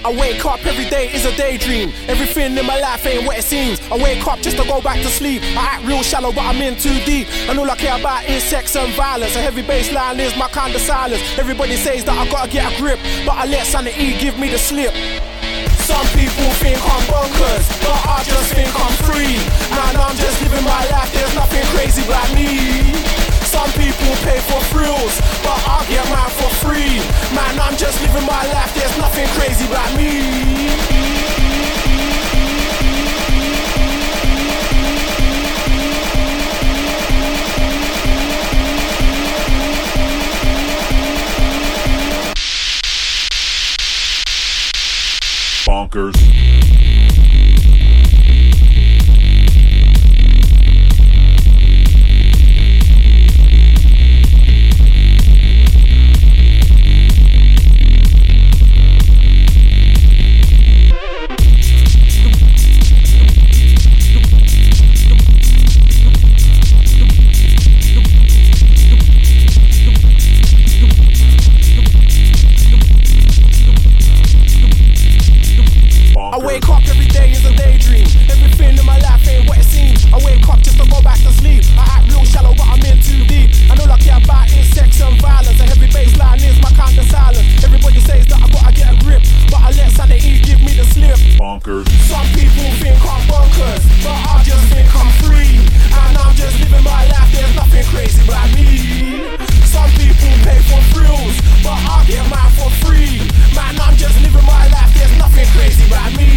I wake up every day is a daydream. Everything in my life ain't what it seems. I wake up just to go back to sleep. I act real shallow but I'm in too deep. And all I care about is sex and violence. A heavy bass line is my kind of silence. Everybody says that I gotta get a grip, but I let sanity give me the slip. Some people think I'm bonkers, but I just think I'm free. Man, I'm just living my life, there's nothing crazy about me. Some people pay for thrills, but I get mine for free. Man, I'm just living my life, there's nothing crazy about me. Bonkers. I wake up every day is a daydream. Everything in my life ain't what it seems. I wake up just to go back to sleep. I act real shallow but I'm in too deep. And all I care about is sex and violence. A heavy bass line is my kind of silence. Everybody says that I gotta get a grip, but I let sanity give me the slip. Bonkers. Some people think I'm bonkers, but I just think I'm free. And I'm just living my life, there's nothing crazy about me. Some people pay for thrills, but I get mine for free. Man, I'm just living my life, there's nothing crazy about me.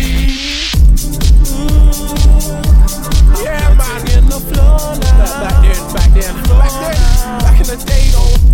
Yeah, man, in the floor now. Back in the day,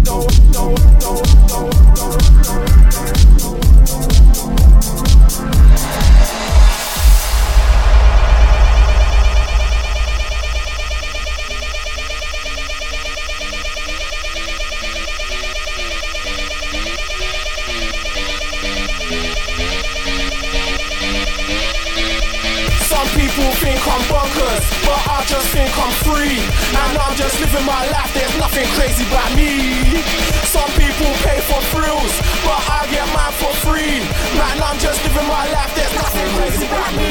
Some people think I'm bonkers, but I just think I'm free. And I'm just living my life, there's nothing crazy about me. Some people pay for thrills, but I get mine for free. Man, I'm just living my life, there's nothing crazy about me.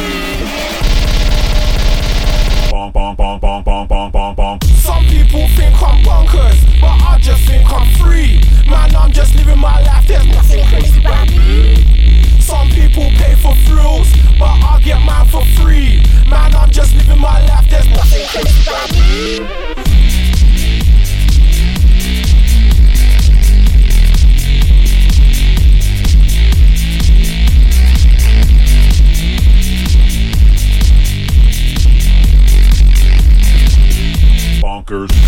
Bonk, bonk, bonk, bonk, bonk, bonk, bonk, bonk. Some people think I'm bonkers, but I just think I'm free. Man, I'm just living my life, there's nothing crazy about me. Some people pay for thrills, but I get mine for free. Man, I'm just living my life, there's nothing crazy about me. Bonkers.